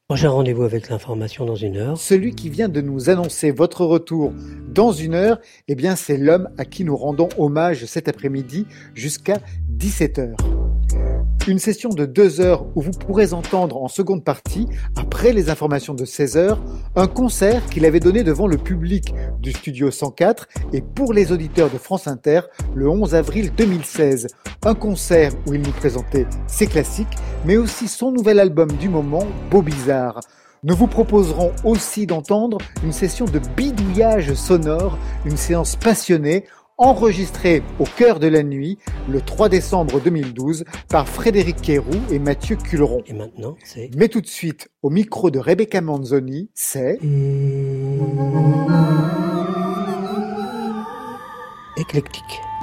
Prochain rendez-vous avec l'information dans 1 heure. Celui qui vient de nous annoncer votre retour dans 1 heure, eh bien c'est l'homme à qui nous rendons hommage cet après-midi jusqu'à 17h. Une session de 2 heures où vous pourrez entendre en seconde partie, après les informations de 16h, un concert qu'il avait donné devant le public du Studio 104 et pour les auditeurs de France Inter le 11 avril 2016. Un concert où il nous présentait ses classiques, mais aussi son nouvel album du moment, Beau Bizarre. Nous vous proposerons aussi d'entendre une session de bidouillage sonore, une séance passionnée, enregistré au cœur de la nuit, le 3 décembre 2012, par Frédéric Quéroux et Mathieu Culeron. Et maintenant, c'est... Mais tout de suite, au micro de Rebecca Manzoni, c'est... éclectique.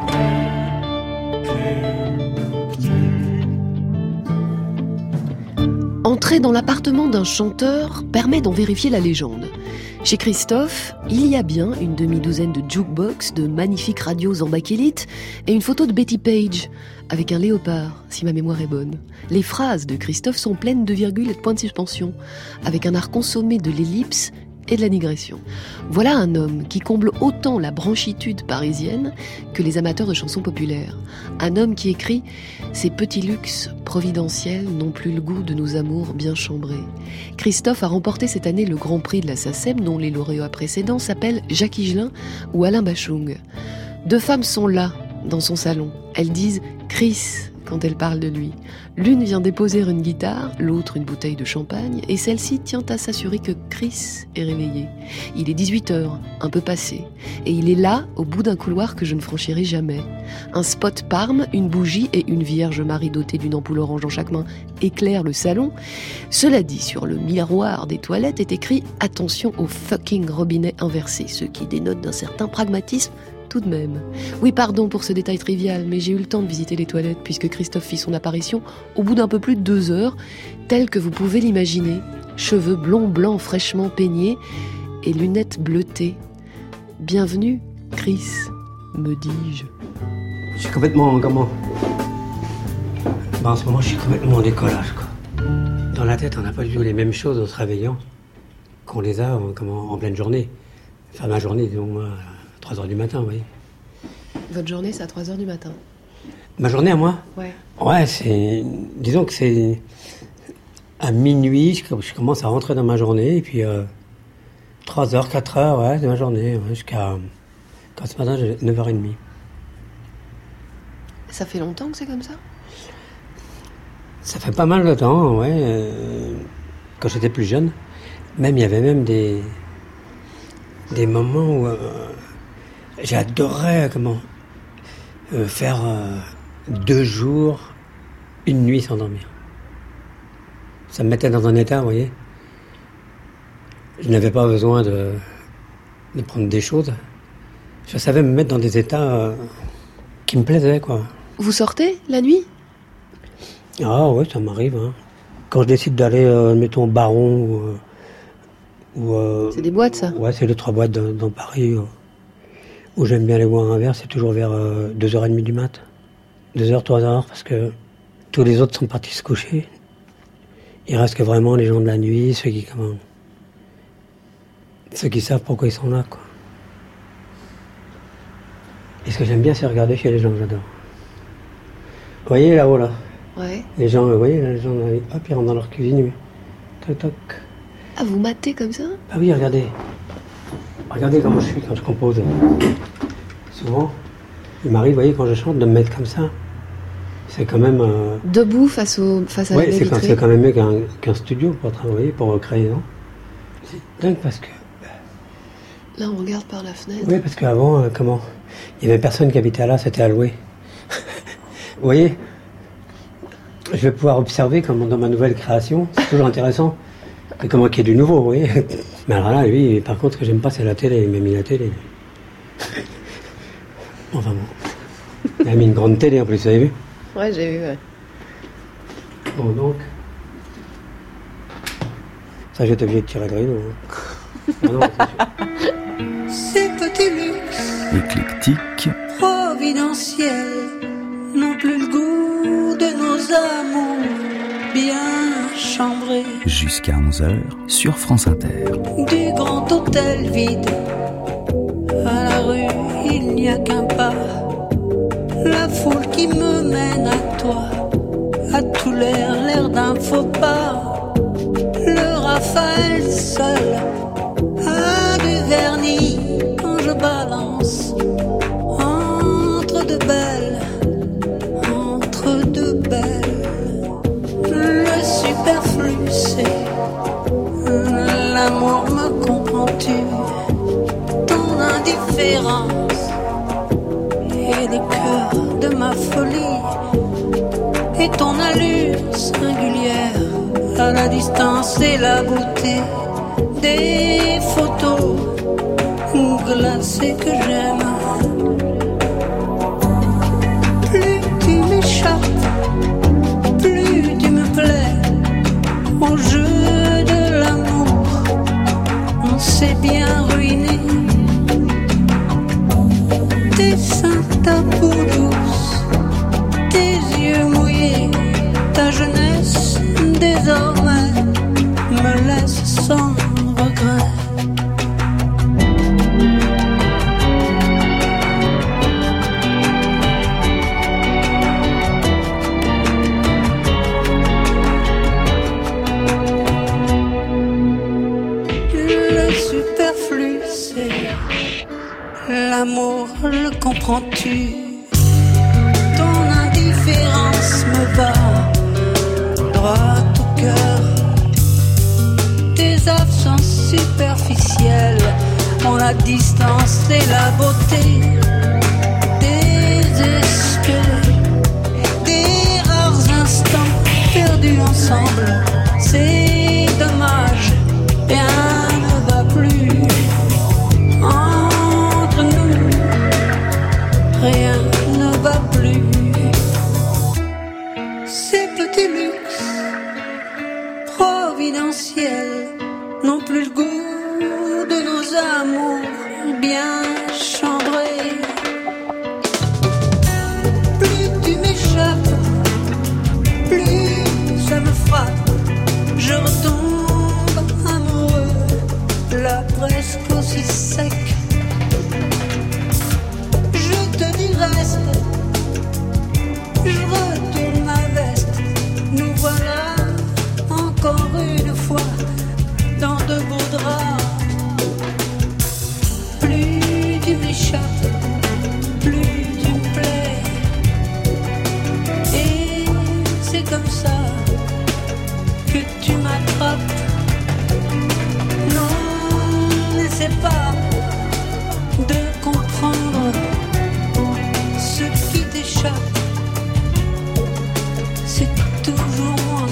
Entrer dans l'appartement d'un chanteur permet d'en vérifier la légende. Chez Christophe, il y a bien une demi-douzaine de jukebox, de magnifiques radios en bakélite et une photo de Betty Page, avec un léopard, si ma mémoire est bonne. Les phrases de Christophe sont pleines de virgules et de points de suspension, avec un art consommé de l'ellipse et de la digression. Voilà un homme qui comble autant la branchitude parisienne que les amateurs de chansons populaires. Un homme qui écrit « Ces petits luxes providentiels n'ont plus le goût de nos amours bien chambrés ». Christophe a remporté cette année le Grand Prix de la SACEM, dont les lauréats précédents s'appellent Jacques Higelin ou Alain Bachung. 2 femmes sont là, dans son salon. Elles disent « Chris » quand elle parle de lui. L'une vient déposer une guitare, l'autre une bouteille de champagne, et celle-ci tient à s'assurer que Chris est réveillé. Il est 18h, un peu passé, et il est là, au bout d'un couloir que je ne franchirai jamais. Un spot Parme, une bougie et une Vierge Marie dotée d'une ampoule orange en chaque main éclairent le salon. Cela dit, sur le miroir des toilettes est écrit « Attention au fucking robinet inversé », ce qui dénote d'un certain pragmatisme tout de même. Oui, pardon pour ce détail trivial, mais j'ai eu le temps de visiter les toilettes puisque Christophe fit son apparition au bout d'un peu plus de 2 heures, tel que vous pouvez l'imaginer. Cheveux blonds blancs fraîchement peignés et lunettes bleutées. Bienvenue, Chris, me dis-je. Je suis complètement... en ce moment, je suis complètement en décollage, quoi. Dans la tête, on n'a pas du tout les mêmes choses en se réveillant qu'on les a en pleine journée. Enfin, ma journée, disons, moi... 3h du matin, vous voyez. Votre journée, c'est à 3h du matin. Ma journée à moi ? Ouais. Ouais, c'est... Disons que c'est... À minuit, je commence à rentrer dans ma journée, et puis 3h, 4h, ouais, c'est ma journée, ouais, jusqu'à... Quand ce matin, j'ai 9h30. Ça fait longtemps que c'est comme ça ? Ça fait pas mal de temps, ouais. Quand j'étais plus jeune, même il y avait même des moments où... j'adorais faire 2 jours, 1 nuit sans dormir. Ça me mettait dans un état, vous voyez. Je n'avais pas besoin de prendre des choses. Je savais me mettre dans des états qui me plaisaient, quoi. Vous sortez la nuit ? Ah ouais, ça m'arrive. Hein. Quand je décide d'aller, mettons, au Baron ou c'est des boîtes, ça ? Ouais, c'est 2-3 boîtes dans Paris. Où j'aime bien aller boire un verre, c'est toujours vers 2h30 du mat. 2h, 3h, parce que tous les autres sont partis se coucher. Il reste que vraiment les gens de la nuit, ceux qui savent pourquoi ils sont là, quoi. Et ce que j'aime bien, c'est regarder chez les gens, j'adore. Vous voyez là-haut, là ? Ouais. Les gens, vous voyez, les gens, hop, ils rentrent dans leur cuisine, toc, toc. Ah, vous matez comme ça ? Ah oui, regardez. Regardez comment je suis quand je compose. Souvent, il m'arrive, vous voyez, quand je chante, de me mettre comme ça. C'est quand même... Debout face à la baie vitrée. C'est quand même mieux qu'un studio pour travailler, pour créer, non ? C'est dingue parce que... Là, on regarde par la fenêtre. Oui, parce qu'avant, il n'y avait personne qui habitait là, c'était à louer. Vous voyez ? Je vais pouvoir observer comment dans ma nouvelle création, c'est toujours intéressant. Et comment qu'il y ait du nouveau, vous voyez. Mais alors là, lui, par contre, ce que j'aime pas, c'est la télé. Il m'a mis la télé. Enfin bon. Il a mis une grande télé en plus, vous avez vu ? Ouais, j'ai vu, ouais. Bon, donc... Ça, j'étais obligé de tirer le rideau. Hein. Ah non, Ces petits luxes éclectique providentiels n'ont plus le goût de nos amours bien chambrée. Jusqu'à 11h sur France Inter. Du grand hôtel vide, à la rue il n'y a qu'un pas. La foule qui me mène à toi a tout l'air d'un faux pas. Le Raphaël seul a du vernis quand je balance entre deux belles. Le superflu c'est l'amour, me comprends-tu? Ton indifférence et les cœurs de ma folie et ton allure singulière à la distance et la beauté des photos glacées que j'aime. Plus tu m'échappes, plus tu me plais. Au jeu de l'amour, on s'est bien ruiné. Tes seins, ta peau douce, tes yeux mouillés, ta jeunesse désormais me laisse sans regret. L'amour, le comprends-tu? Ton indifférence me va droit au cœur. Tes absences superficielles ont la distance et la beauté désespérée. Des rares instants perdus ensemble, c'est dommage, rien ne va plus. Rien ne va plus. Ces petits luxes providentiels n'ont plus le goût de nos amours bien chambrés. Plus tu m'échappes, plus ça me frappe. Je retombe amoureux, là presque aussi sec. Reste, je retourne ma veste. Nous voilà encore une fois dans de beaux draps. Plus tu m'échappes, plus tu me plais. Et c'est comme ça que tu m'attrapes. Non, n'essaie pas de comprendre. Ce qui t'échappe, c'est toujours moi.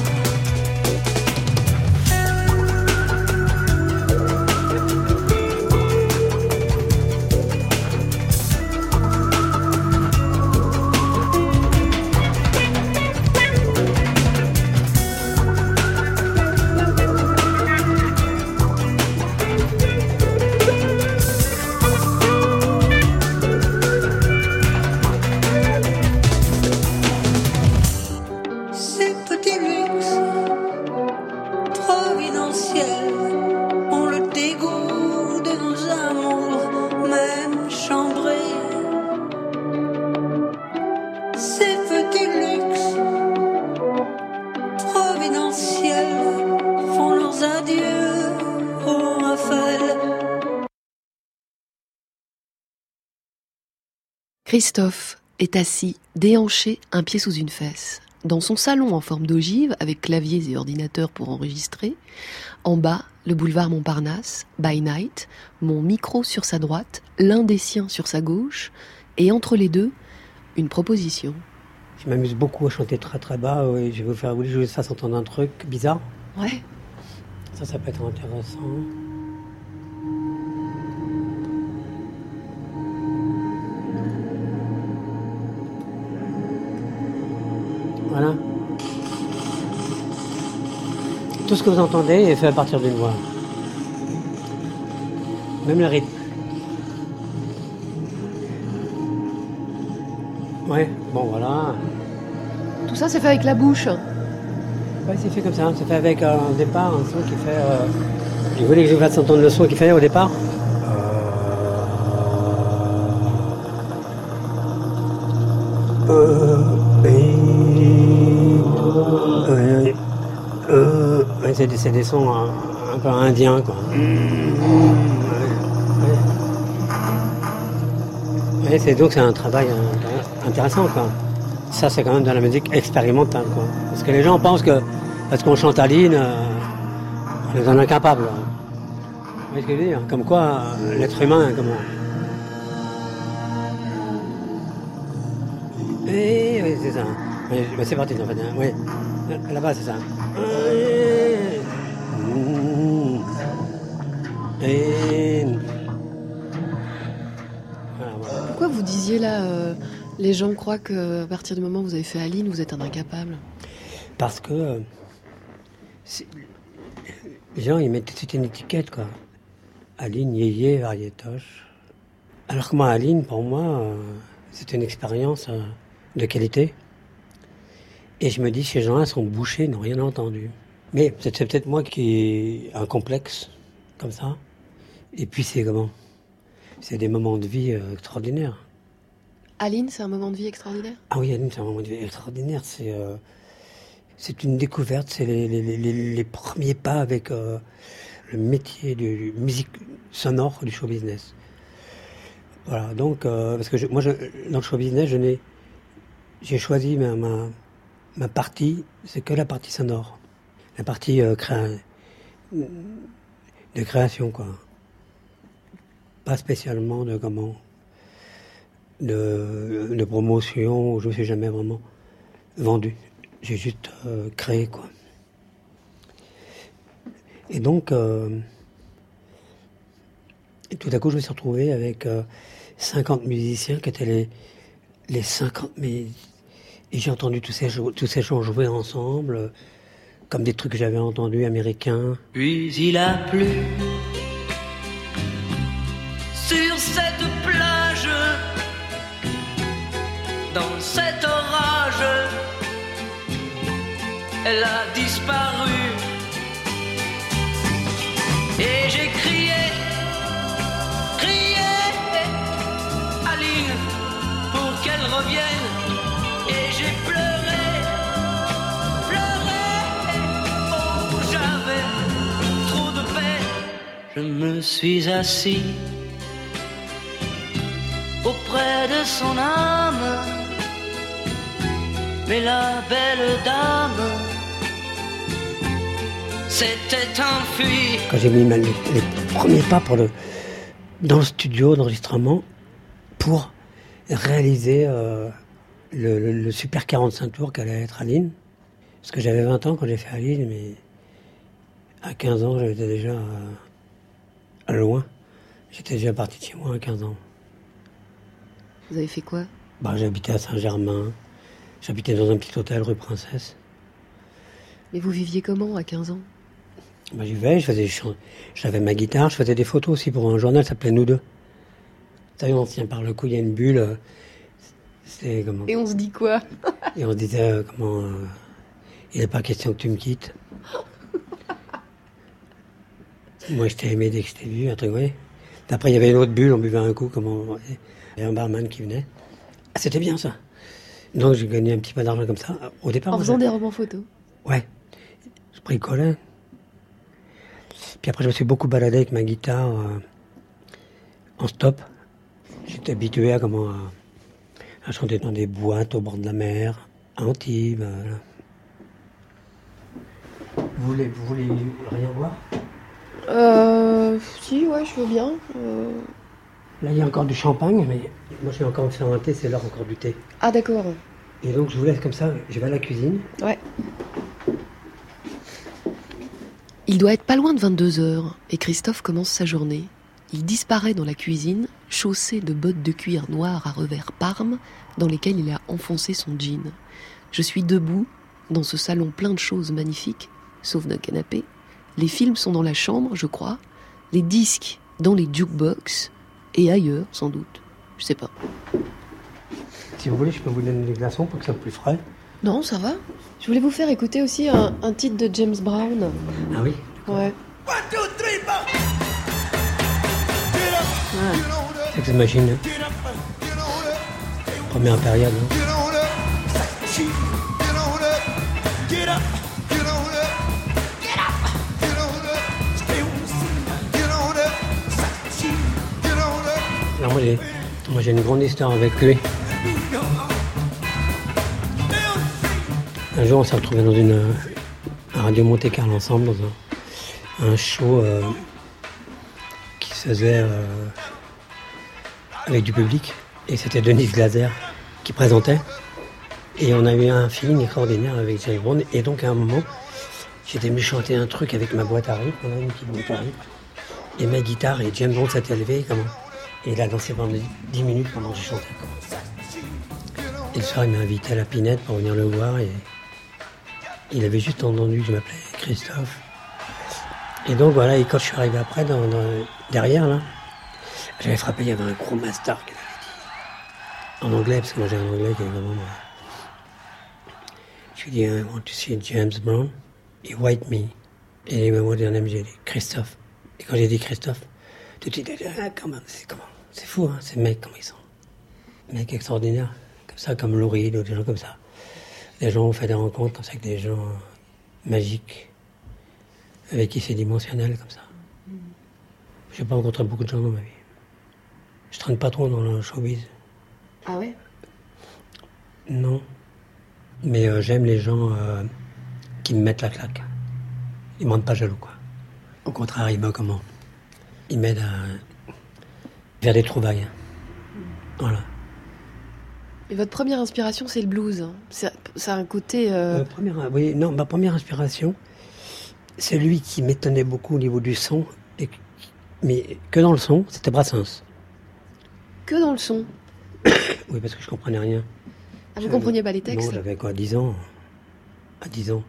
Christophe est assis, déhanché, un pied sous une fesse. Dans son salon en forme d'ogive, avec claviers et ordinateurs pour enregistrer. En bas, le boulevard Montparnasse, by night, mon micro sur sa droite, l'un des siens sur sa gauche, et entre les deux, une proposition. Je m'amuse beaucoup à chanter très très bas, et je vais vous je fasse entendre un truc bizarre. Ouais. Ça peut être intéressant. Voilà. Tout ce que vous entendez est fait à partir d'une voix. Même le rythme. Ouais, bon voilà. Tout ça c'est fait avec la bouche. Ouais, c'est fait comme ça. C'est fait avec au départ un son qui fait. Je voulais que je vous fasse entendre le son qu'il fait au départ. Ouais, c'est des sons un peu indiens, quoi. Ouais, donc c'est un travail intéressant, quoi. Ça, c'est quand même de la musique expérimentale, quoi. Parce que les gens pensent que parce qu'on chante Aline, on est un incapable. Vous voyez ce que je veux dire? Comme quoi, l'être humain, comment... Oui, c'est ça. Oui, c'est parti, en fait. Oui. Là-bas, c'est ça. Pourquoi vous disiez là, les gens croient qu'à partir du moment où vous avez fait Aline, vous êtes un incapable? Parce que les gens, ils mettent tout de suite une étiquette, quoi. Aline, yéyé, variétoche. Alors que moi, Aline, pour moi, c'est une expérience de qualité. Et je me dis, ces gens-là sont bouchés, n'ont rien entendu. Mais c'est peut-être moi qui ai un complexe, comme ça. Et puis c'est comment? C'est des moments de vie extraordinaires. Aline, c'est un moment de vie extraordinaire? Ah oui, Aline, c'est un moment de vie extraordinaire. C'est une découverte, c'est les premiers pas avec le métier de musique sonore du show business. Voilà, donc, parce que moi, dans le show business, j'ai choisi ma partie, c'est que la partie sonore. La partie de création, quoi. Pas spécialement de promotion, je ne me suis jamais vraiment vendu. J'ai juste créé, quoi. Et donc, tout à coup, je me suis retrouvé avec 50 musiciens qui étaient les 50... Et j'ai entendu tous ces gens jouer ensemble, comme des trucs que j'avais entendus américains. Puis il a plu sur cette plage, dans cet orage, elle a disparu. Et j'ai crié, Aline, pour qu'elle revienne. Et j'ai pleuré, oh j'avais trop de peine. Je me suis assis auprès de son âme, mais la belle dame s'était enfuie. Quand j'ai mis les premiers pas dans le studio d'enregistrement pour réaliser le super 45 tours qu'allait être Aline. Parce que j'avais 20 ans quand j'ai fait Aline, mais à 15 ans, j'étais déjà loin. J'étais déjà parti de chez moi à 15 ans. Vous avez fait quoi? J'habitais à Saint-Germain. J'habitais dans un petit hôtel rue Princesse. Mais vous viviez comment à 15 ans? J'y vais, j'avais ma guitare, je faisais des photos aussi pour un journal, ça s'appelait Nous deux. Vous savez, on tient par le cou, il y a une bulle. Et on se dit quoi? Et on se disait il n'est pas question que tu me quittes. Moi, je t'ai aimé dès que je t'ai vu, un truc, oui. Après, il y avait une autre bulle, on buvait un coup, il y avait un barman qui venait. Ah, c'était bien, ça. Donc, j'ai gagné un petit peu d'argent comme ça. Au départ, en faisant des romans photos? Ouais. Je bricolais. Puis après, je me suis beaucoup baladé avec ma guitare en stop. J'étais habitué à chanter dans des boîtes au bord de la mer, à Antibes. Vous voulez rien voir? Si, ouais, je veux bien. Là, il y a encore du champagne, mais moi, je suis encore en faire un thé, c'est l'heure encore du thé. Ah, d'accord. Et donc, je vous laisse comme ça, je vais à la cuisine. Ouais. Il doit être pas loin de 22h, et Christophe commence sa journée. Il disparaît dans la cuisine, chaussé de bottes de cuir noires à revers Parme, dans lesquelles il a enfoncé son jean. Je suis debout, dans ce salon plein de choses magnifiques, sauf d'un canapé. Les films sont dans la chambre, je crois. Les disques dans les jukebox, et ailleurs, sans doute. Je sais pas. Si vous voulez, je peux vous donner des glaçons pour que ça soit plus frais. Non, ça va. Je voulais vous faire écouter aussi un titre de James Brown. Ah oui? Ouais. Sex Machine. Hein. Première période. Hein. Alors moi j'ai une grande histoire avec lui. Un jour on s'est retrouvés dans une radio Monte-Carlo ensemble dans un show qui se faisait avec du public. Et c'était Denise Glaser qui présentait. Et on a eu un feeling extraordinaire avec James Brown. Et donc à un moment, j'étais venu chanter un truc avec ma boîte à rythme. On a une petite boîte à rythme. Et ma guitare, et James Brown s'était levé. Et il a dansé pendant 10 minutes pendant que je chantais. Et le soir, il m'a invité à la Pinette pour venir le voir. Et il avait juste entendu que je m'appelais Christophe. Et donc voilà, et quand je suis arrivé après, derrière là, j'avais frappé, il y avait un gros master qu'il avait dit. En anglais, parce que moi j'ai un anglais qui est vraiment... Je lui ai dit, I want to see James Brown. Il white me. Et il m'a demandé un nom, j'ai dit Christophe. Et quand j'ai dit Christophe, tout de suite, il a dit, comment, c'est fou, hein, ces mecs, comment ils sont. Des mecs extraordinaires, comme ça, comme Lou Reed, ou des gens comme ça. Des gens ont fait des rencontres comme ça, avec des gens magiques, avec qui c'est dimensionnel, comme ça. J'ai pas rencontré beaucoup de gens dans ma vie. Je traîne pas trop dans le showbiz. Ah ouais? Non. Mais j'aime les gens qui me mettent la claque. Ils me rendent pas jaloux, quoi. Au contraire, ils m'aident à faire des trouvailles. Voilà. Et votre première inspiration, c'est le blues. Hein. Ça a un côté... Ma première inspiration, c'est lui qui m'étonnait beaucoup au niveau du son, mais que dans le son, c'était Brassens. Que dans le son? Oui, parce que je comprenais rien. Ah, vous compreniez pas les textes? Non, j'avais 10 ans. À 10 ans.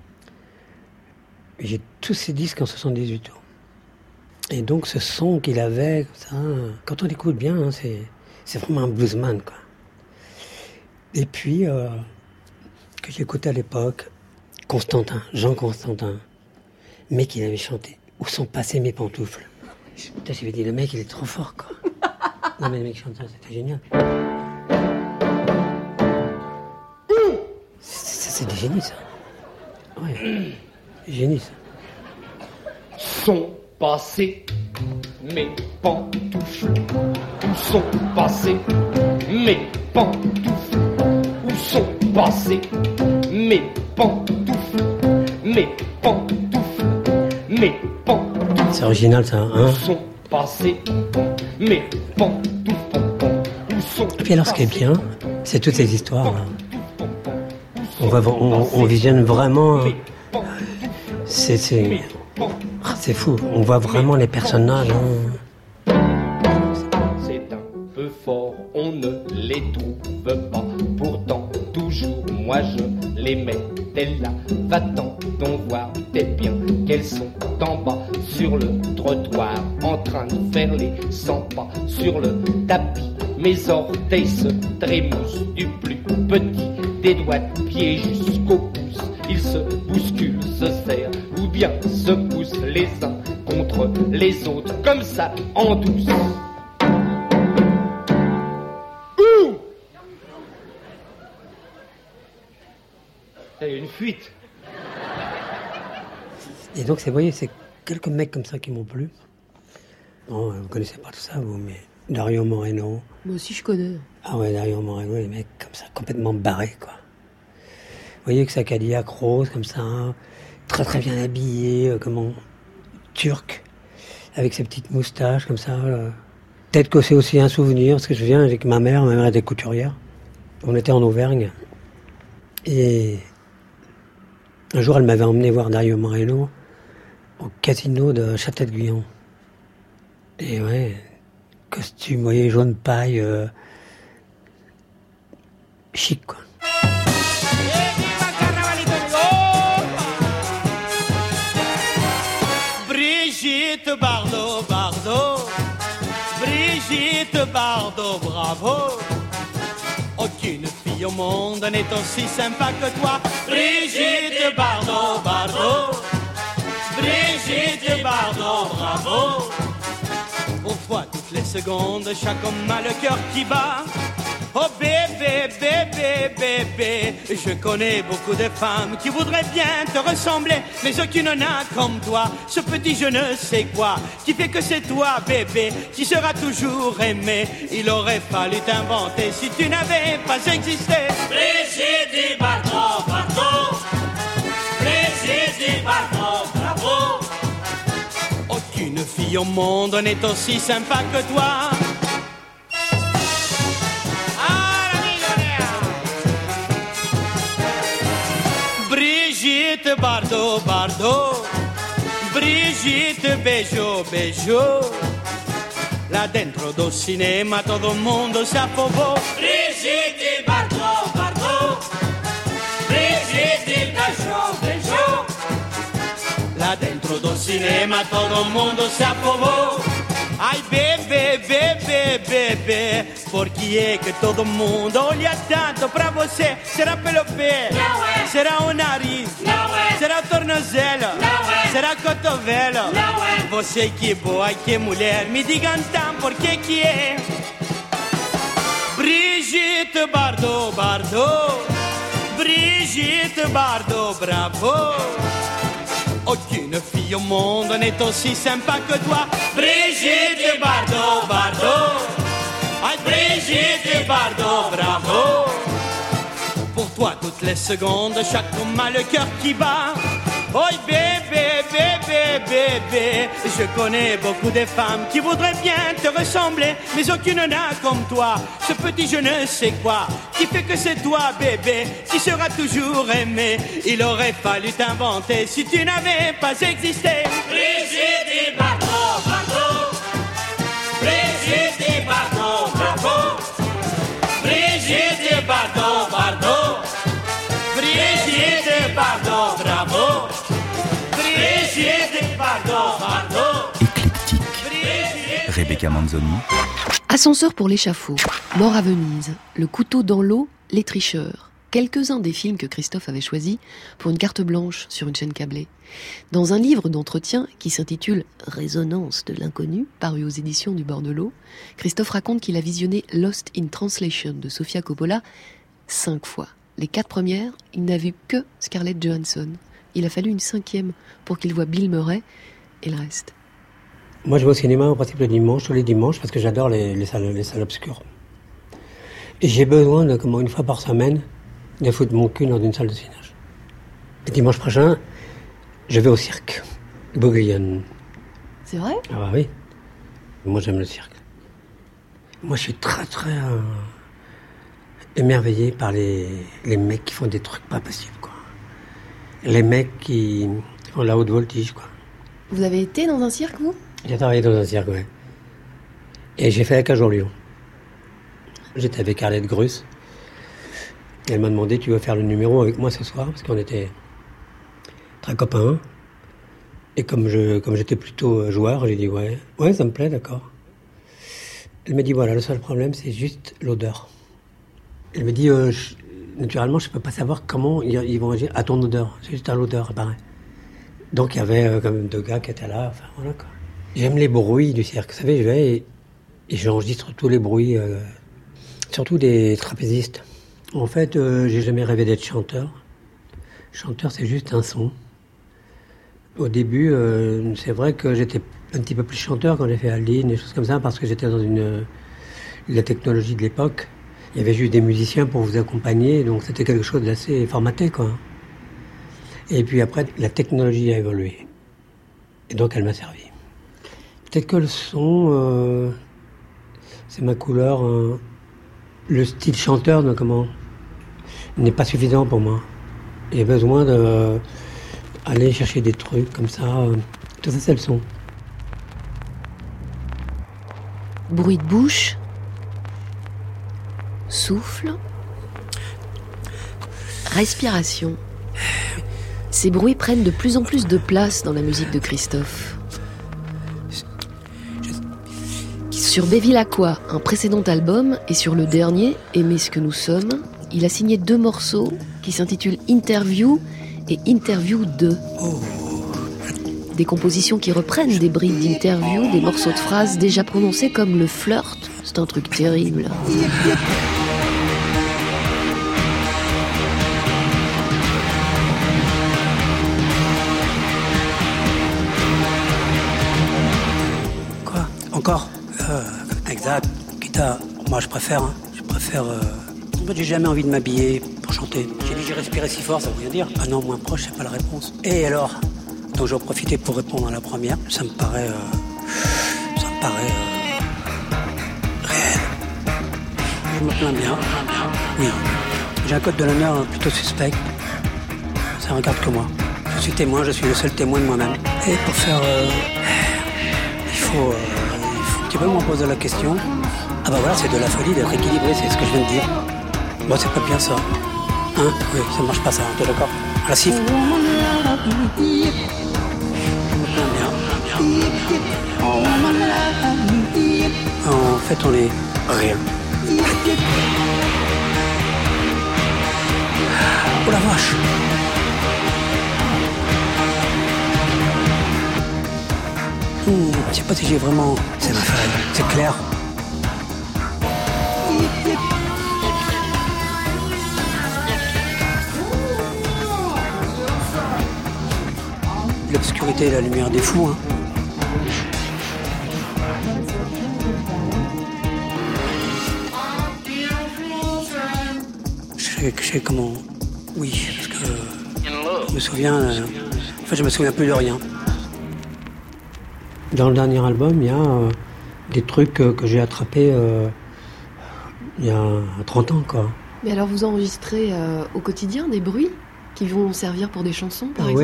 Et j'ai tous ces disques en 78 tours. Et donc ce son qu'il avait, ça, quand on l'écoute bien, hein, c'est vraiment un bluesman, quoi. Et puis, que j'écoutais à l'époque, Jean Constantin, le mec, il avait chanté « Où sont passées mes pantoufles ?» Putain, j'avais dit, le mec, il est trop fort, quoi. Non, mais le mec chante ça, c'était génial. C'est des génies, ça. Ouais, génie, ça. Sont passées mes pantoufles? Où sont passées mes pantoufles? Où sont passées mes pantoufles? Mes pantoufles, mes pantoufles. C'est original, ça, hein? Où sont passées mes pantoufles? Où sont Et puis alors, ce qui est bien, c'est toutes ces histoires, là. On visionne vraiment... C'est fou, on voit vraiment les personnages. Hein. C'est un peu fort, on ne les trouve pas. Pourtant, toujours, moi je les mettais là. Va-t'en donc voir t'es bien qu'elles sont en bas sur le trottoir, en train de faire les 100 pas sur le tapis. Mes orteils se trémoussent du plus petit des doigts de pied jusqu'au pouce. Ils se bousculent, se serrent ou bien se poussent les uns contre les autres, comme ça en douce. Ouh! C'est une fuite. Et donc, vous voyez, c'est quelques mecs comme ça qui m'ont plu. Non, vous connaissez pas tout ça, vous, mais Dario Moreno. Moi aussi, je connais. Ah ouais, Dario Moreno, les mecs comme ça, complètement barrés, quoi. Vous voyez que ça Cadillac rose, comme ça, hein, très très bien habillé, turc, avec ses petites moustaches, comme ça. Peut-être que c'est aussi un souvenir, parce que je viens avec ma mère était couturière. On était en Auvergne. Et un jour, elle m'avait emmené voir Dario Moreno au casino de Châtel-Guyon. Et ouais, costume, vous voyez, jaune paille, chic, quoi. Brigitte Bardot, Bardot, Brigitte Bardot, bravo. Oh, Aucune fille au monde n'est aussi sympa que toi. Brigitte Bardot, Bardot. Brigitte Bardot, bravo. Pour toi toutes les secondes, chaque homme a le cœur qui bat. Oh bébé, bébé, bébé, je connais beaucoup de femmes qui voudraient bien te ressembler, mais aucune n'a comme toi, ce petit je ne sais quoi, qui fait que c'est toi bébé, qui sera toujours aimé. Il aurait fallu t'inventer si tu n'avais pas existé. Brigitte Bardot, Bardot. Brigitte Bardot, bravo. Aucune fille au monde n'est aussi sympa que toi. Brigitte Bardot, Bardot. Brigitte Beijo, Beijo. Là dentro do cinema todo mundo se affogò. Brigitte Bardot, Bardot. Brigitte Beijo, Beijo. Là dentro do cinema todo mundo se affogò. Ai bebê, bebê, bebê, por que é que todo mundo olha tanto pra você? Será pelo pé? Não é. Será o nariz? Não é. Será o tornozelo? Não é. Será o cotovelo? Não é. Você que boa e que mulher, me digam então por que é? Brigitte Bardot, Bardot. Brigitte Bardot, bravo. Aucune fille au monde n'est aussi sympa que toi. Brigitte Bardot, Bardot. Ay, Brigitte Bardot, bravo. Pour toi toutes les secondes, chaque homme a le cœur qui bat. Oh bébé, bébé, bébé, je connais beaucoup de femmes qui voudraient bien te ressembler, mais aucune n'a comme toi, ce petit je ne sais quoi, qui fait que c'est toi bébé, qui sera toujours aimé. Il aurait fallu t'inventer si tu n'avais pas existé. Brigitte Bardot, Bardot. Brigitte Bardot, bravo. Brigitte Bardot, Bardot. Brigitte Bardot, bravo. Brigitte Bardot, Bardot. Éclectique. Rebecca Manzoni. Ascenseur pour l'échafaud, Mort à Venise, Le couteau dans l'eau, Les tricheurs. Quelques-uns des films que Christophe avait choisis pour une carte blanche sur une chaîne câblée. Dans un livre d'entretien qui s'intitule « Résonance de l'inconnu », paru aux éditions du Bord de l'eau, Christophe raconte qu'il a visionné Lost in Translation de Sofia Coppola 5 fois. Les 4 premières, il n'a vu que Scarlett Johansson. Il a fallu une 5e pour qu'il voie Bill Murray et le reste. Moi, je vais au cinéma en principe le dimanche, tous les dimanches, parce que j'adore les salles obscures. Et j'ai besoin de, comme une fois par semaine, de foutre mon cul dans une salle de cinéma. Et dimanche prochain, je vais au cirque, Bouguillon. C'est vrai ? Ah bah oui. Moi, j'aime le cirque. Moi, je suis très, très émerveillé par les mecs qui font des trucs pas possibles, quoi. Les mecs qui font la haute voltige, quoi. Vous avez été dans un cirque, vous ? J'ai travaillé dans un cirque, ouais. Et j'ai fait la cage au lion. J'étais avec Arlette Gruss. Elle m'a demandé, tu veux faire le numéro avec moi ce soir? Parce qu'on était très copains. Et comme j'étais plutôt joueur, j'ai dit ouais, ça me plaît, d'accord. Elle m'a dit voilà, le seul problème, c'est juste l'odeur. Elle me dit, naturellement, je ne peux pas savoir comment ils vont agir à ton odeur. C'est juste à l'odeur, apparaît. Donc il y avait quand même 2 gars qui étaient là, enfin voilà quoi. J'aime les bruits du cirque. Vous savez, je vais et j'enregistre tous les bruits, surtout des trapézistes. En fait, j'ai jamais rêvé d'être chanteur. Chanteur, c'est juste un son. Au début, c'est vrai que j'étais un petit peu plus chanteur quand j'ai fait Aldine, des choses comme ça, parce que j'étais dans la technologie de l'époque. Il y avait juste des musiciens pour vous accompagner, donc c'était quelque chose d'assez formaté, quoi. Et puis après, la technologie a évolué. Et donc, elle m'a servi. Peut-être que le son, c'est ma couleur. Le style chanteur, n'est pas suffisant pour moi. J'ai besoin d'aller chercher des trucs comme ça. Tout ça, c'est le son. Bruit de bouche, souffle, respiration. Ces bruits prennent de plus en plus de place dans la musique de Christophe. Qui Sur Bevilacqua, un précédent album, et sur le dernier, Aimer ce que nous sommes, il a signé 2 morceaux qui s'intitulent Interview et Interview 2. Des compositions qui reprennent des bribes d'interview, des morceaux de phrases déjà prononcés comme le flirt. C'est un truc terrible. Quoi ? Encore ? Exact. Kita, moi je préfère. En fait, j'ai jamais envie de m'habiller pour chanter. J'ai dit j'ai respiré si fort, ça veut rien dire. Ah non, moins proche, c'est pas la réponse. Et alors ? Donc j'en profité pour répondre à la première. Ça me paraît réel. Je me plains bien. Oui. J'ai un code de l'honneur plutôt suspect. Ça regarde que moi. Je suis témoin, je suis le seul témoin de moi-même. Et pour faire... il faut un petit peu m'en poser la question. Ah bah voilà, c'est de la folie d'être équilibré, c'est ce que je viens de dire. Moi, c'est pas bien ça. Hein ? Oui, ça marche pas ça, t'es d'accord ? À la siffle. En fait, on est rien. Oh la vache! Je sais pas si j'ai vraiment... C'est ma feuille, c'est clair. L'obscurité et la lumière des fous, hein. Je sais comment... Oui, parce que... Je me souviens... En fait, je me souviens plus de rien. Dans le dernier album, il y a des trucs que j'ai attrapés il y a 30 ans, quoi. Mais alors, vous enregistrez au quotidien des bruits qui vont servir pour des chansons, par exemple ?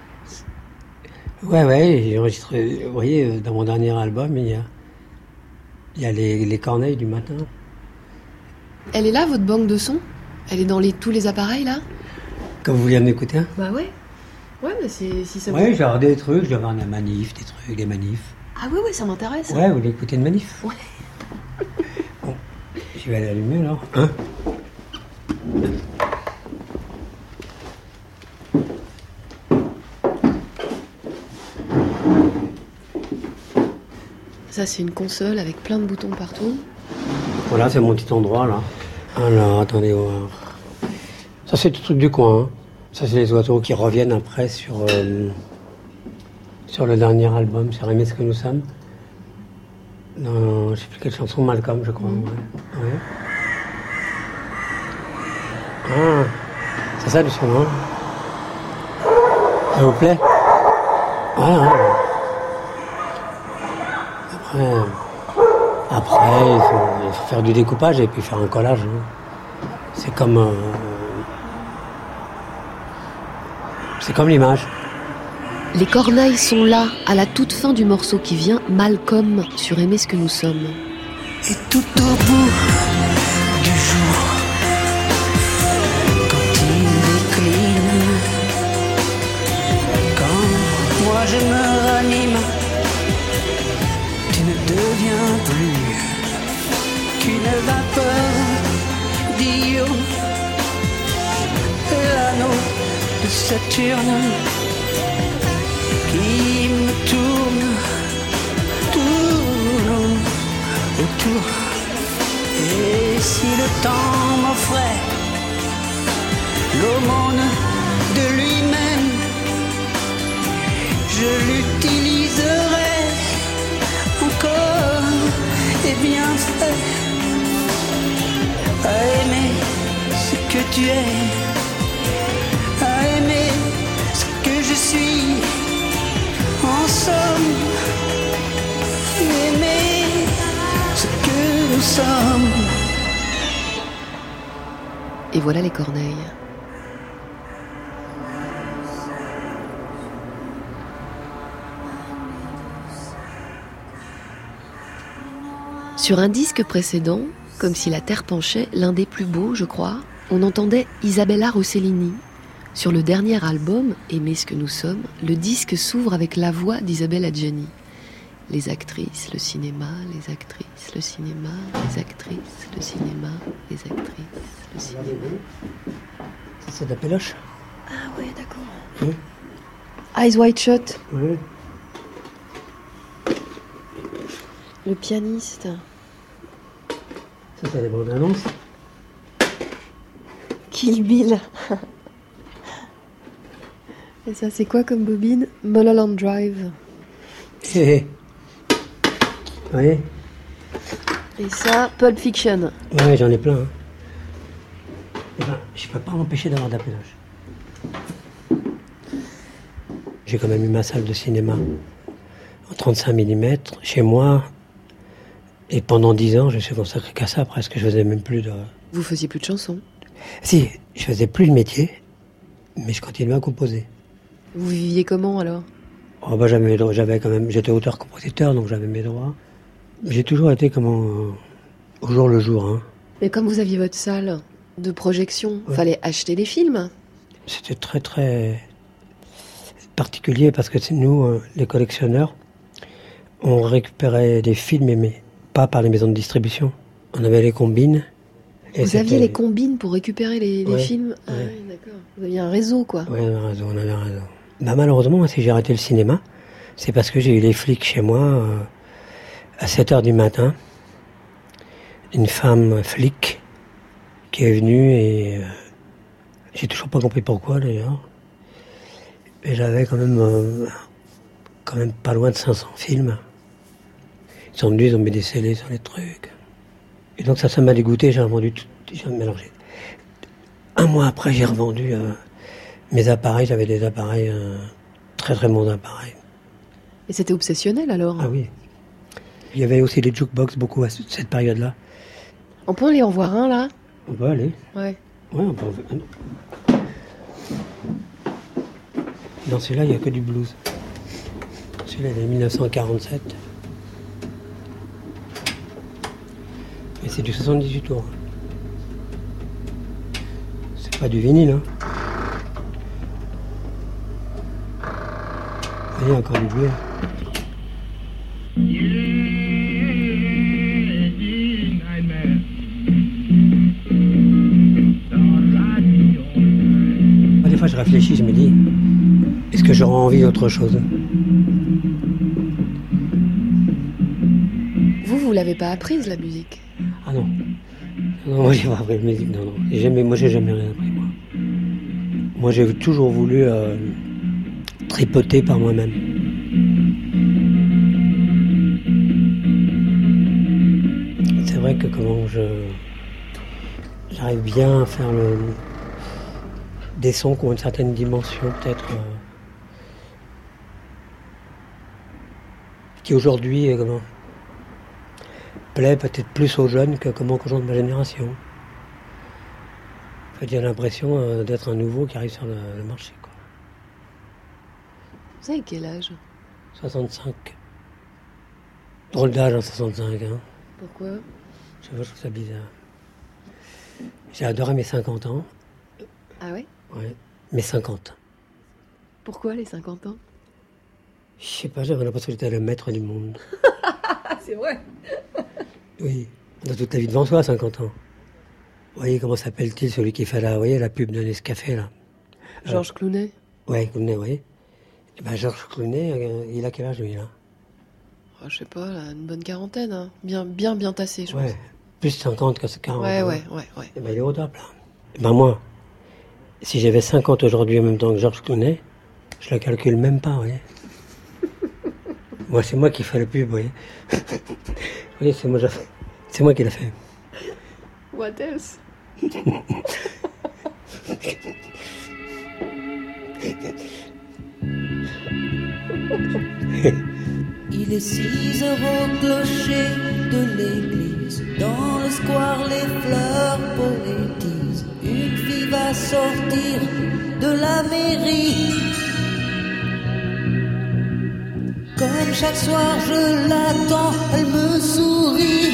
Ouais, j'ai enregistré... Vous voyez, dans mon dernier album, il y a les corneilles du matin. Elle est là, votre banque de sons ? Elle est dans tous les appareils, là ? Quand vous vouliez m'écouter, hein ? Bah ouais. Ouais, mais si ça vous... Ouais, j'ai des trucs, je vais avoir des manifs. Ah oui, ça m'intéresse. Ouais, vous voulez écouter une manif ? Ouais. Bon, je vais aller allumer, alors. Hein ? Ça, c'est une console avec plein de boutons partout. Voilà, c'est mon petit endroit, là. Alors, attendez voir. Ça, c'est le truc du coin, hein. Ça, c'est les oiseaux qui reviennent après sur le dernier album, sur Aimer ce que nous sommes. Dans, je sais plus quelle chanson, Malcolm, je crois. Ouais. Ah, c'est ça, le son, hein. Ça vous plaît ? Ah. Après, il faut faire du découpage et puis faire un collage. C'est comme l'image. Les corneilles sont là, à la toute fin du morceau qui vient, Malcolm, sur Aimer ce que nous sommes. Et tout au bout du jour, quand il décline, quand moi je me ranime, tu ne deviens plus qu'une vapeur d'Io, l'anneau de Saturne qui me tourne autour. Et si le temps m'offrait l'aumône de lui-même, je l'utiliserais encore et bien fait à aimer ce que tu es, à aimer ce que je suis, en somme, aimer ce que nous sommes. Et voilà les corneilles. Sur un disque précédent, comme si la terre penchait, l'un des plus beaux, je crois, on entendait Isabella Rossellini. Sur le dernier album, Aimer ce que nous sommes, le disque s'ouvre avec la voix d'Isabelle Adjani. Les actrices, le cinéma, les actrices, le cinéma, les actrices, le cinéma, les actrices, le cinéma. Ça, c'est de la péloche. Ah ouais, d'accord. Oui. Eyes Wide Shut, Oui. le pianiste. Ça, c'est des bandes annonces. Kill Bill. Et ça, c'est quoi comme bobine? Mulholland Drive. Oui. Et ça, Pulp Fiction. Ouais, j'en ai plein. Hein. Eh ben, je peux pas m'empêcher d'avoir de la péloche. J'ai quand même eu ma salle de cinéma en 35 mm chez moi. Et pendant 10 ans, je me suis consacré qu'à ça presque. Je faisais même plus de... Vous faisiez plus de chansons? Si, je faisais plus le métier, mais je continuais à composer. Vous viviez comment alors? Oh bah j'avais quand même, j'étais auteur-compositeur, donc j'avais mes droits. J'ai toujours été au jour le jour. Hein. Mais comme vous aviez votre salle de projection, Ouais. fallait acheter les films. C'était très très particulier parce que nous, les collectionneurs, on récupérait des films, mais pas par les maisons de distribution. On avait les combines. Et Vous aviez c'était- les combines pour récupérer les Ouais, films. Ah ouais. oui, d'accord. Vous aviez un réseau, quoi. Ouais, on avait raison. Bah, malheureusement, moi, si j'ai arrêté le cinéma, c'est parce que j'ai eu les flics chez moi à 7h du matin. Une femme flic qui est venue et j'ai toujours pas compris pourquoi d'ailleurs. Et j'avais quand même pas loin de 500 films. Ils sont venus, ils ont mis des scellés sur les trucs. Et donc ça m'a dégoûté, j'ai revendu tout, j'ai mélangé. Un mois après, j'ai revendu mes appareils, j'avais des appareils, très très bons appareils. Et c'était obsessionnel alors. Ah oui. Il y avait aussi des jukebox beaucoup à cette période-là. On peut aller en voir un là? On peut aller. Ouais. Ouais, on peut. Dans celui-là, il n'y a que du blues. Celui-là, il est de 1947. Et c'est du 78 tours. C'est pas du vinyle, hein. Vous voyez, encore du bleu. Des fois, je réfléchis, je me dis, est-ce que j'aurais envie d'autre chose? Vous l'avez pas apprise la musique? Ah non. Non, moi, j'ai pas appris la musique, non, non. Moi, j'ai jamais rien appris, moi. Moi, j'ai toujours voulu tripoter par moi-même. C'est vrai que j'arrive bien à faire des sons qui ont une certaine dimension, peut-être, qui aujourd'hui plaît peut-être plus aux jeunes qu'aux gens de ma génération. En fait, j'ai l'impression d'être un nouveau qui arrive sur le marché, quoi. Vous avez quel âge? 65. Drôle d'âge en 65, hein. Pourquoi? Je trouve ça bizarre. J'ai adoré mes 50 ans. Ah ouais? Ouais, mes 50. Pourquoi les 50 ans? Je sais pas, j'avais l'impression que j'étais le maître du monde. Ah, c'est vrai. Oui, on a toute la vie devant soi, 50 ans. Vous voyez, comment s'appelle-t-il, celui qui fait la pub de Nescafé, là? Georges Clooney? Ouais, Clooney, vous voyez. Et ben, Georges Clooney, il a quel âge, lui, là? Oh, je sais pas, là, une bonne quarantaine, hein. Bien tassé, je Ouais, pense. plus 50 que 40. Ouais. Et ben, il est au top, là. Et ben, moi, si j'avais 50 aujourd'hui en même temps que Georges Clooney, je le calcule même pas, vous voyez. Moi, c'est moi qui fais la pub, vous voyez. Vous voyez, c'est moi qui l'ai fait. What else? Il est 6 heures au clocher de l'église. Dans le square, les fleurs poétisent. Une fille va sortir de la mairie. Comme chaque soir, je l'attends, elle me sourit.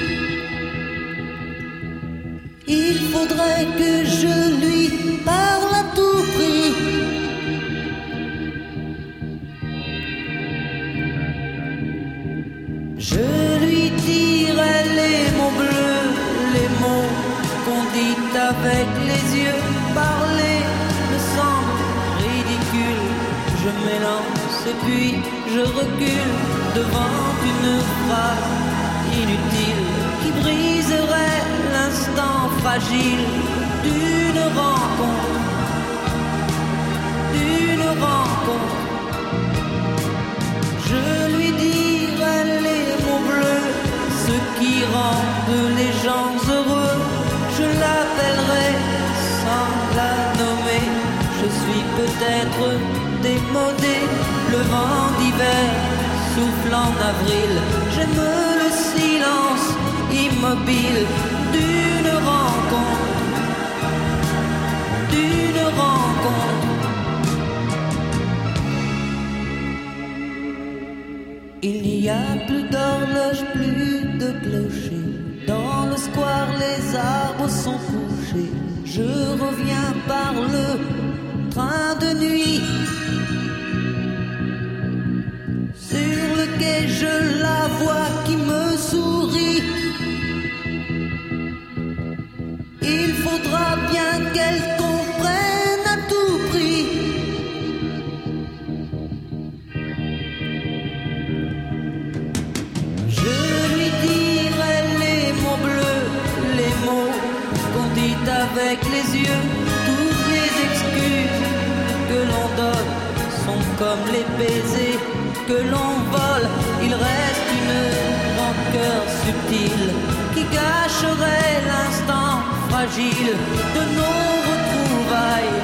Il faudrait que je lui parle à tout prix. Je lui dirai les mots bleus, les mots qu'on dit avec les yeux. Parler me semble ridicule. Je m'élance et puis je recule devant une phrase inutile qui briserait l'instant fragile d'une rencontre. Je lui dirai les mots bleus, ceux qui rendent les gens heureux. Je l'appellerai sans la nommer. Je suis peut-être démodé, le vent d'hiver souffle en avril. J'aime le silence immobile d'une rencontre. Il n'y a plus d'horloge, plus de clocher. Dans le square, les arbres sont couchés. Je reviens par le train de nuit. Sur le quai, je la vois qui me sourit. Il faudra bien qu'elle comprenne à tout prix. Je lui dirai les mots bleus, les mots qu'on dit avec les yeux. Toutes les excuses que l'on donne sont comme les baisers que l'on vole. Il reste une rancœur subtile qui gâcherait l'instant fragile de nos retrouvailles,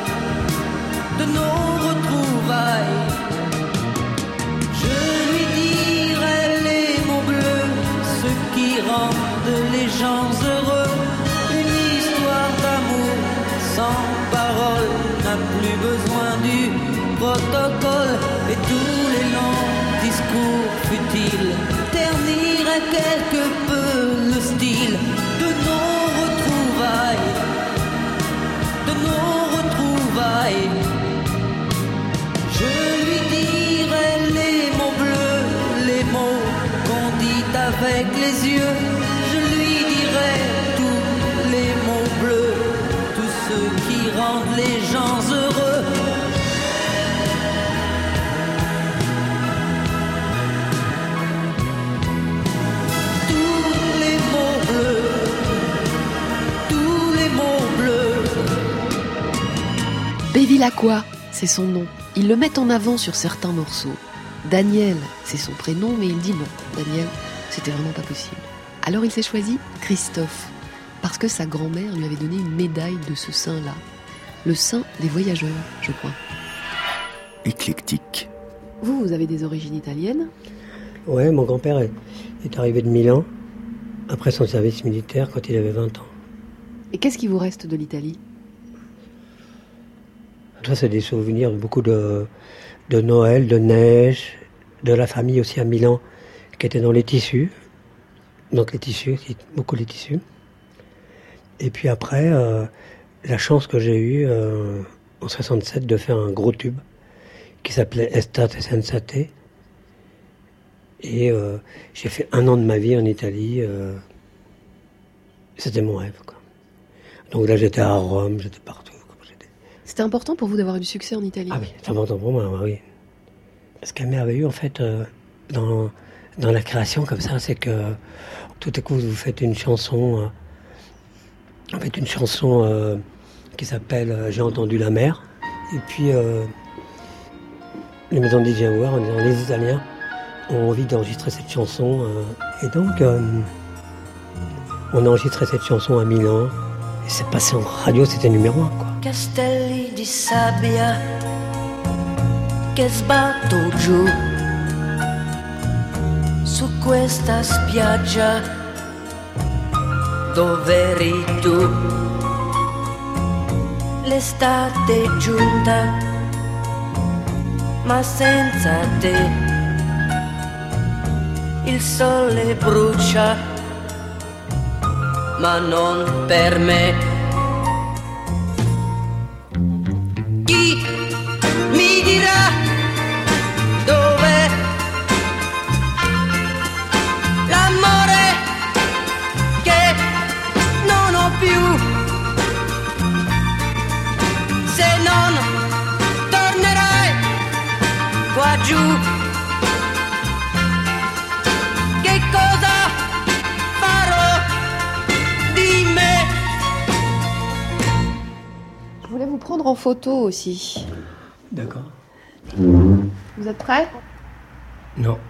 Je lui dirai les mots bleus, ceux qui rendent les gens heureux. Une histoire d'amour sans parole n'a plus besoin du protocole. Et tous les longs discours futiles terniraient quelque peu le style de nos retrouvailles. Je lui dirai les mots bleus, les mots qu'on dit avec les yeux. Je lui dirai tous les mots bleus, tous ceux qui rendent les gens heureux. Bevilacqua, c'est son nom. Il le met en avant sur certains morceaux. Daniel, c'est son prénom, mais il dit non. Daniel, c'était vraiment pas possible. Alors il s'est choisi Christophe, parce que sa grand-mère lui avait donné une médaille de ce saint-là. Le saint des voyageurs, je crois. Éclectique. Vous avez des origines italiennes ? Ouais, mon grand-père est arrivé de Milan, après son service militaire, quand il avait 20 ans. Et qu'est-ce qui vous reste de l'Italie ? Ça, c'est des souvenirs, beaucoup de Noël, de neige, de la famille aussi à Milan, qui était dans les tissus. Donc les tissus, beaucoup les tissus. Et puis après, la chance que j'ai eue en 67 de faire un gros tube qui s'appelait Estate Sensate. Et j'ai fait 1 an de ma vie en Italie. C'était mon rêve, quoi. Donc là, j'étais à Rome, j'étais partout. C'était important pour vous d'avoir du succès en Italie ? Ah oui, c'est important pour moi, oui. Ce qui est merveilleux, en fait, dans la création comme ça, c'est que tout à coup, vous faites une chanson, qui s'appelle « J'ai entendu la mer ». Et puis, les maisons de DJ Award, en disant les Italiens ont envie d'enregistrer cette chanson. Et donc, on a enregistré cette chanson à Milan. Et c'est passé en radio, c'était numéro 1, quoi. Castelli di sabbia che sbatto giù su questa spiaggia dove eri tu. L'estate è giunta ma senza te. Il sole brucia ma non per me. Chi mi dirà dov'è en photo aussi. D'accord. Vous êtes prêts ? Non.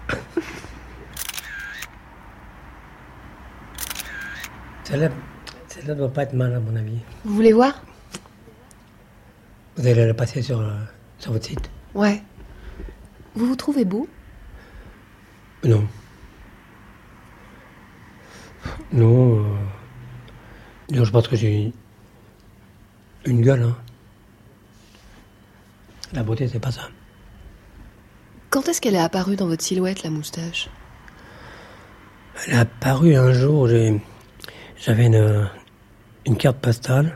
Celle-là ne doit pas être mal, à mon avis. Vous voulez voir ? Vous allez la passer sur votre site ? Ouais. Vous vous trouvez beau ? Non. Non, non, je pense que j'ai une gueule. Hein. La beauté, c'est pas ça. Quand est-ce qu'elle est apparue dans votre silhouette, la moustache ? Elle est apparue un jour, j'avais une carte postale,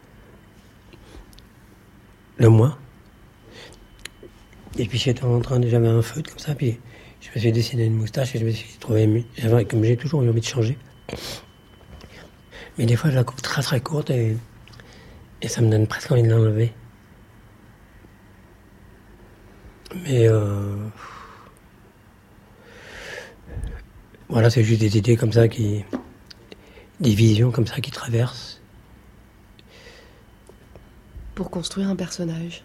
de moi. Et puis j'avais un feutre comme ça, puis je me suis dessiné une moustache et je me suis trouvé, comme j'ai toujours eu envie de changer. Mais des fois je la coupe très très courte et ça me donne presque envie de l'enlever. Mais voilà, c'est juste des idées comme ça des visions comme ça qui traversent. Pour construire un personnage.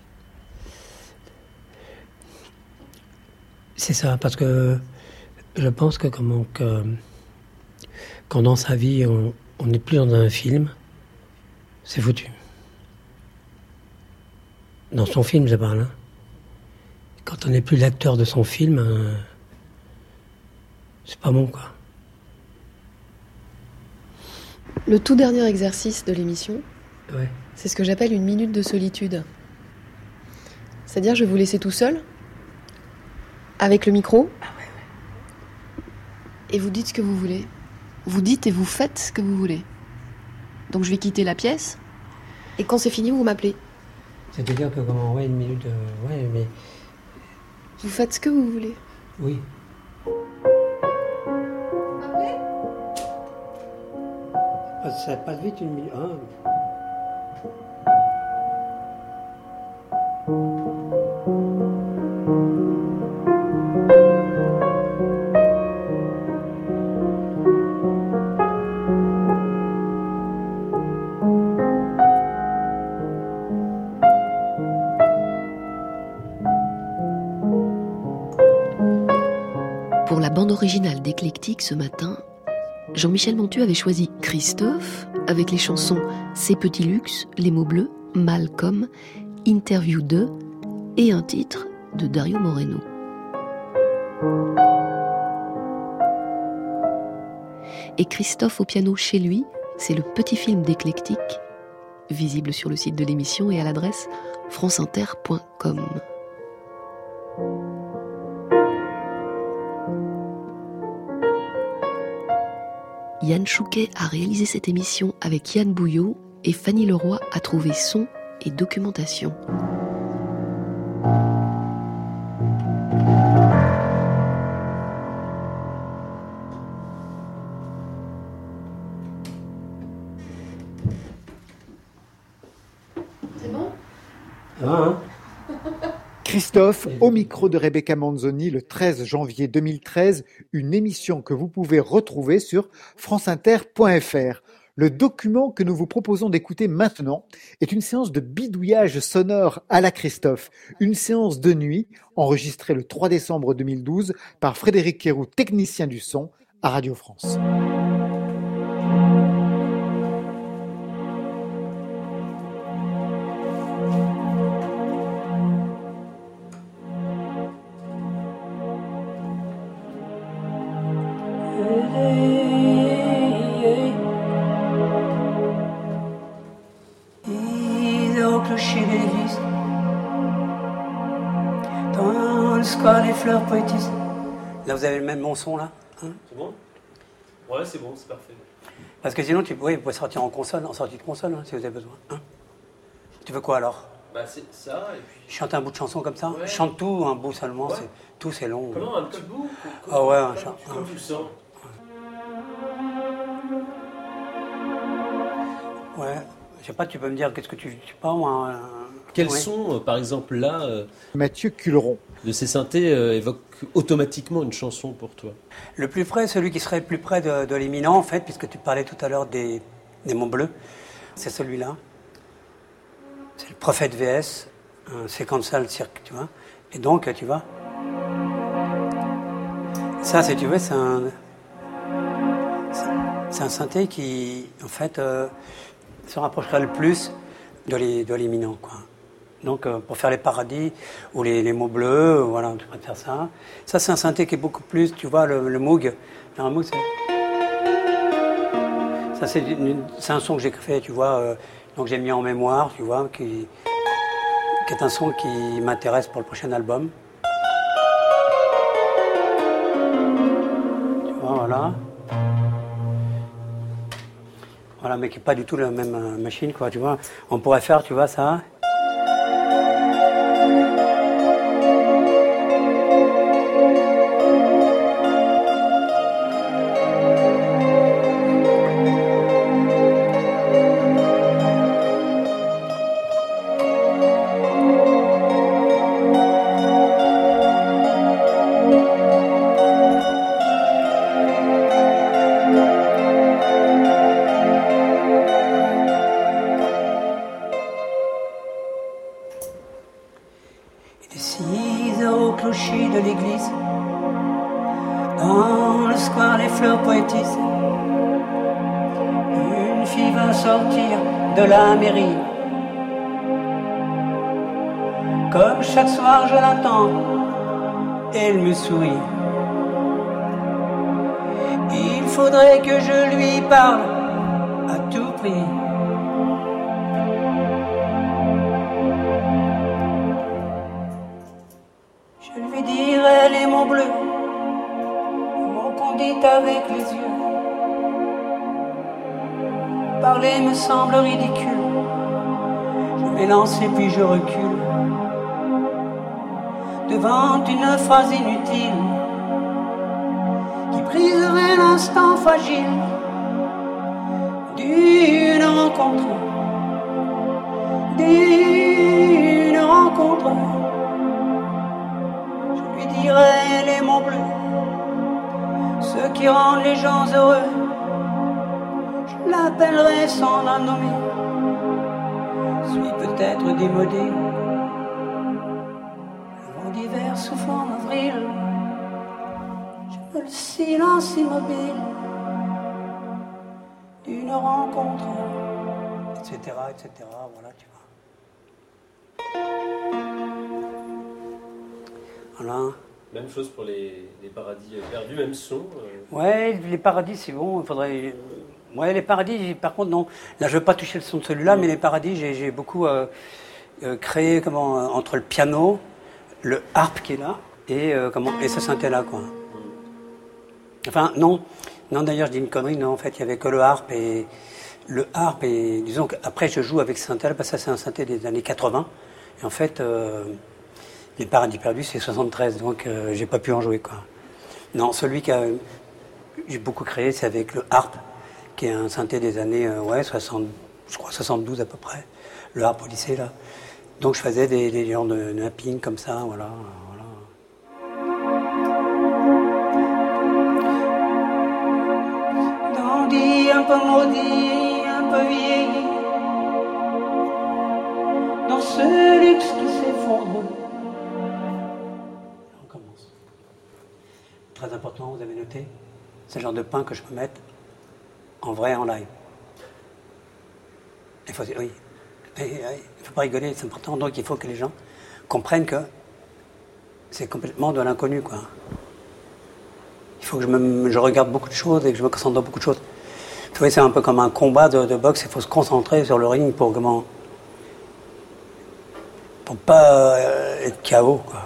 C'est ça, parce que je pense que quand dans sa vie on n'est plus dans un film, c'est foutu. Dans son film, je parle. Hein. Quand on n'est plus l'acteur de son film, c'est pas bon, quoi. Le tout dernier exercice de l'émission, Ouais. c'est ce que j'appelle une minute de solitude. C'est-à-dire, je vais vous laisser tout seul, avec le micro, et vous dites ce que vous voulez. Vous dites et vous faites ce que vous voulez. Donc je vais quitter la pièce, et quand c'est fini, vous m'appelez. C'est-à-dire que une minute, mais... Vous faites ce que vous voulez. Oui. Ça passe vite une minute. Hein. Pour la bande originale d'Éclectique ce matin, Jean-Michel Montu avait choisi Christophe avec les chansons C'est Petit Luxe, Les Mots Bleus, Malcolm, Interview 2 et un titre de Dario Moreno. Et Christophe au piano chez lui, c'est le petit film d'Éclectique, visible sur le site de l'émission et à l'adresse franceinter.com. Yann Chouquet a réalisé cette émission avec Yann Bouillot et Fanny Leroy a trouvé son et documentation. C'est bon ? Hein. Christophe, au micro de Rebecca Manzoni, le 13 janvier 2013, une émission que vous pouvez retrouver sur franceinter.fr. Le document que nous vous proposons d'écouter maintenant est une séance de bidouillage sonore à la Christophe, une séance de nuit enregistrée le 3 décembre 2012 par Frédéric Quéroux, technicien du son à Radio France. Fleurs poétisent. Là, vous avez le même bon son, là hein. C'est bon ? Ouais, c'est bon, c'est parfait. Parce que sinon, vous pouvez sortir en sortie de console, hein, si vous avez besoin. Hein. Tu veux quoi, alors ? Bah, c'est ça, et puis... Chanter un bout de chanson comme ça ? Ouais. Chante tout, un bout seulement, Ouais. Tout, c'est long. Comment, un petit bout ? Ah ouais, un chant. Comme tu le sens. Ouais, je sais pas, tu peux me dire, qu'est-ce que tu sais pas, moi... Quels oui. sons, par exemple, là, Mathieu Culeron. de ces synthés évoquent automatiquement une chanson pour toi ? Le plus près, celui qui serait le plus près de l'éminent, en fait, puisque tu parlais tout à l'heure des mots bleus, c'est celui-là. c'est le Prophète VS, un séquential cirque, tu vois. Et donc, tu vois, ça, si tu veux, c'est un synthé qui, en fait, se rapprocherait le plus de l'éminent, quoi. Donc, pour faire les paradis ou les mots bleus, voilà, tu pourrais faire ça. Ça, c'est un synthé qui est beaucoup plus, tu vois, le Moog. Un Moog, ça, c'est un son que j'ai fait, tu vois, donc j'ai mis en mémoire, tu vois, qui est un son qui m'intéresse pour le prochain album. Tu vois, voilà. Voilà, mais qui n'est pas du tout la même machine, quoi, tu vois. On pourrait faire, tu vois, ça. Comme chaque soir je l'attends, elle me sourit. Il faudrait que je lui parle à tout prix. Je lui dirai les mots bleus, les mots qu'on dit avec les yeux. Parler me semble ridicule. Je m'élance et puis je recule devant une phrase inutile qui briserait l'instant fragile d'une rencontre, d'une rencontre. Je lui dirai les mots bleus, ceux qui rendent les gens heureux. Je l'appellerai sans la nommer, suis peut-être démodé. D'hiver souffle en avril, je me le silence immobile d'une rencontre, etc., etc., voilà, tu vois. Voilà. Même chose pour les paradis perdus, même son. Ouais, les paradis, c'est bon, il faudrait... Ouais, les paradis, par contre, non. Là, je ne veux pas toucher le son de celui-là, mais les paradis, j'ai beaucoup créé entre le piano, le harpe qui est là et ce synthé là, quoi. Enfin non d'ailleurs je dis une connerie, non, en fait il y avait que le harpe et disons qu'après je joue avec ce synthé là parce que ça c'est un synthé des années 80 et en fait les paradis perdus c'est 73 donc j'ai pas pu en jouer, quoi. Non, celui que j'ai beaucoup créé c'est avec le harpe qui est un synthé des années 60, je crois 72 à peu près, le harpe au lycée là. Donc je faisais des genres de napping comme ça, voilà. Dandy, un peu maudit, un peu vieilli, dans ce luxe qui s'effondre. On commence. Très important, vous avez noté, c'est le genre de pain que je peux mettre en vrai en live. Il faut, oui. Il ne faut pas rigoler, c'est important, donc il faut que les gens comprennent que c'est complètement de l'inconnu, quoi. Il faut que je regarde beaucoup de choses et que je me concentre dans beaucoup de choses. Vous voyez, c'est un peu comme un combat de boxe, il faut se concentrer sur le ring pour pas être KO, quoi.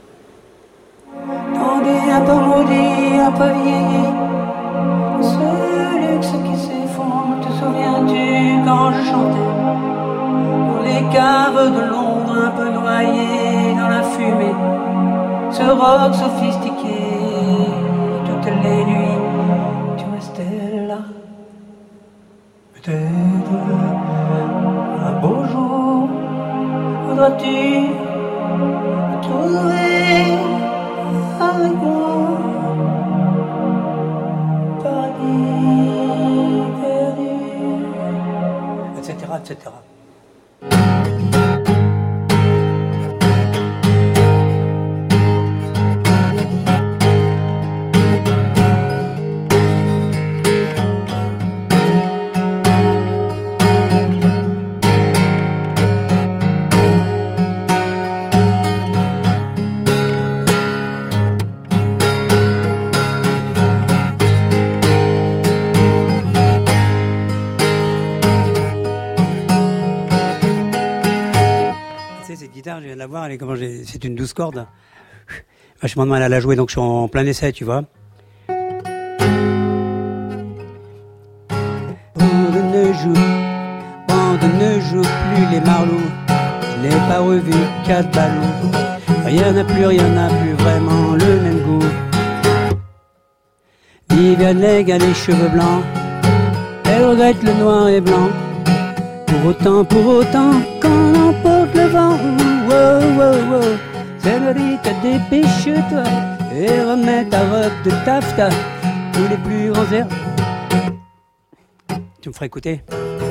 Tendez, un peu maudit, un peu vieilli, ce luxe qui s'effondre, te souviens-tu quand je chantais? Les caves de Londres un peu noyées dans la fumée, ce rock sophistiqué, toutes les nuits, tu restais là. Peut-être un beau jour, voudras-tu me trouver avec moi, paradis perdu, etc., etc. la voir, c'est une 12 cordes. Vachement de mal à la jouer, donc je suis en plein essai, tu vois. Bande ne joue plus les marlots. Je n'ai pas revu 4 ballons. Rien n'a plus vraiment le même goût. Viviane Leigh a les cheveux blancs. Elle regrette le noir et blanc. Pour autant, quand on emporte le vent, wow, wow, wow. Señorita, dépêche-toi et remets ta robe de taffetas. Tous les plus grands airs. Tu me feras écouter.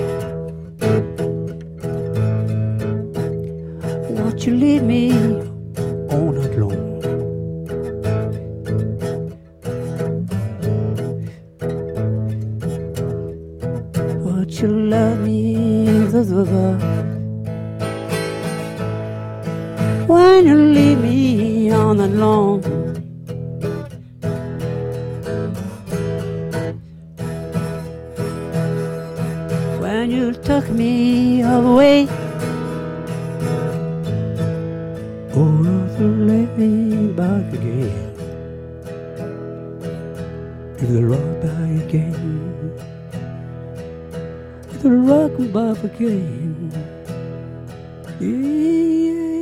Won't you leave me all night long? Won't you love me, when you leave me all night long? When you took me away, oh, to let me back again, to the rock back again, to the rock back again, yeah.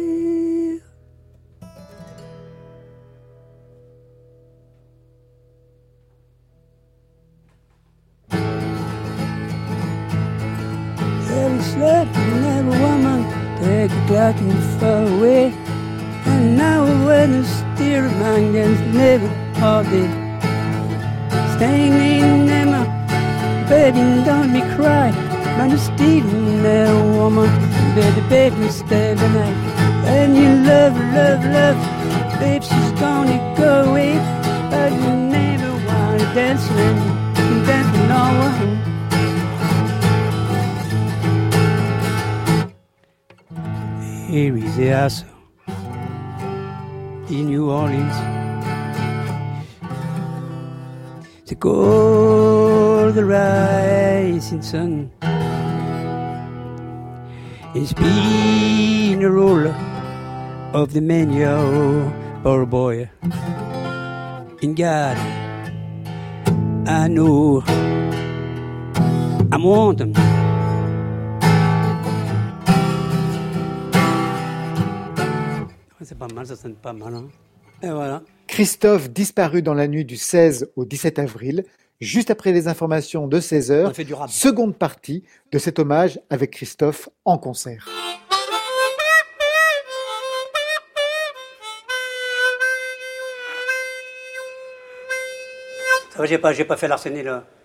Every slut and every woman take a clock and far away. And now when the steer of mine gets never all day. Standing in my baby, don't be cry. Man, you're stealing that woman. Baby, stay the night. And you love, babe, she's gonna go away. But you never wanna dance with no one. Here is the house in New Orleans. They call the rising sun. It's been a roll of the menu, poor boy. In God, I know I'm wanting. C'est pas mal, ça sonne pas mal. Hein. Et voilà. Christophe disparu dans la nuit du 16 au 17 avril, juste après les informations de 16h. Seconde partie de cet hommage avec Christophe en concert. Ça va, j'ai pas fait l'arsenal là.